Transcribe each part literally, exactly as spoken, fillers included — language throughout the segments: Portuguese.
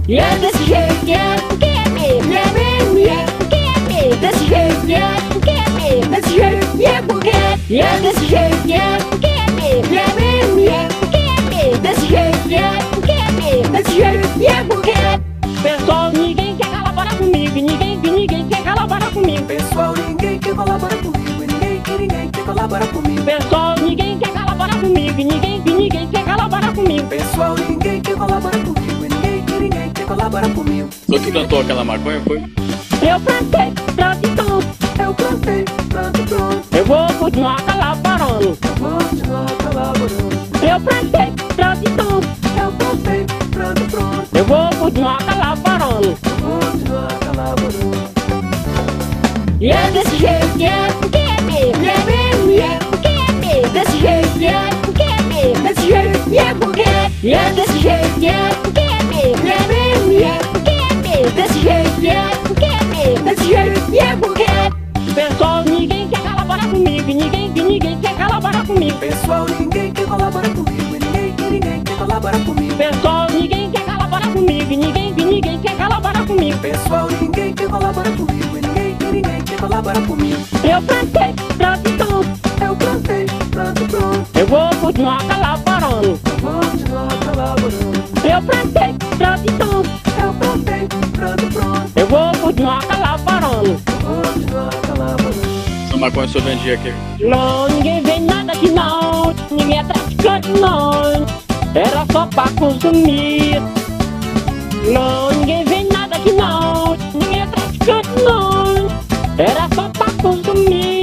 E é desse jeito que é, que é mesmo, é mesmo, e é, que é mesmo. Desse jeito que é, que é mesmo, desse jeito que é porque é. E é desse jeito que é, que é mesmo, é mesmo, e é, que é mesmo. Desse jeito que é, que é mesmo, desse jeito que é porque é. Pessoal, ninguém quer colaborar comigo, ninguém, ninguém quer colaborar comigo. Pessoal, ninguém quer colaborar comigo, ninguém, ninguém quer colaborar comigo. Pessoal, ninguém quer colaborar comigo, ninguém, ninguém quer colaborar comigo. Pessoal, ninguém quer colaborar comigo, ninguém, ninguém quer colaborar comigo. Só tu plantou aquela maconha, foi? Eu plantei, pronto e pronto. Eu plantei, pronto, pronto. Eu vou continuar colaborando. Eu vou continuar colaborando. Eu plantei, pronto e pronto. Eu plantei, pronto, pronto. Eu vou continuar colaborando. Eu vou continuar colaborando. E é desse jeito que é, que é mesmo, é mesmo, e é, que é mesmo. Desse jeito que é, que é mesmo, desse jeito que é porque é. E é desse jeito que é, que é mesmo, é mesmo, e é, que é mesmo. Desse jeito que é, que é mesmo, desse jeito que é porque é. Pessoal, ninguém quer colaborar comigo, ninguém, ninguém quer colaborar comigo. Pessoal, ninguém quer colaborar comigo, ninguém, ninguém quer colaborar comigo. Pessoal, ninguém quer colaborar comigo, ninguém, ninguém quer colaborar comigo. Pessoal, ninguém quer colaborar comigo, ninguém, ninguém quer colaborar comigo. Eu plantei, pronto e pronto. Eu plantei, pronto, pronto. Eu vou continuar colaborando. Eu vou continuar colaborando. Eu plantei, pronto e pronto. Eu plantei, pronto, pronto. Eu vou continuar colaborando. Eu vou continuar colaborando. Essa maconha só vendia aqui. Não, ninguém vê nada aqui não. Ninguém é traficante não. Era só pra consumir. Não, ninguém vê nada aqui não. Ninguém é traficante não. Era só pra consumir.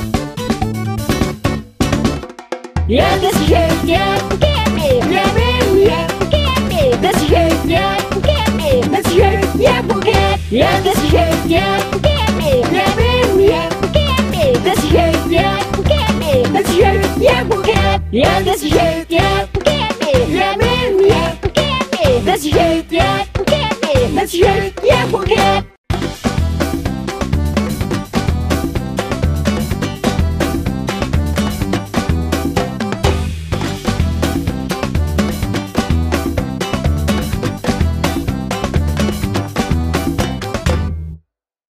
E é desse jeito que é, que é mesmo, é mesmo, e é, que é mesmo. Desse jeito que é, que é mesmo, desse jeito que é porque é. E é desse jeito que é, que é mesmo, é mesmo, e é, que é mesmo. Desse jeito que é, que é mesmo, desse jeito que é porque é. E é desse jeito que é.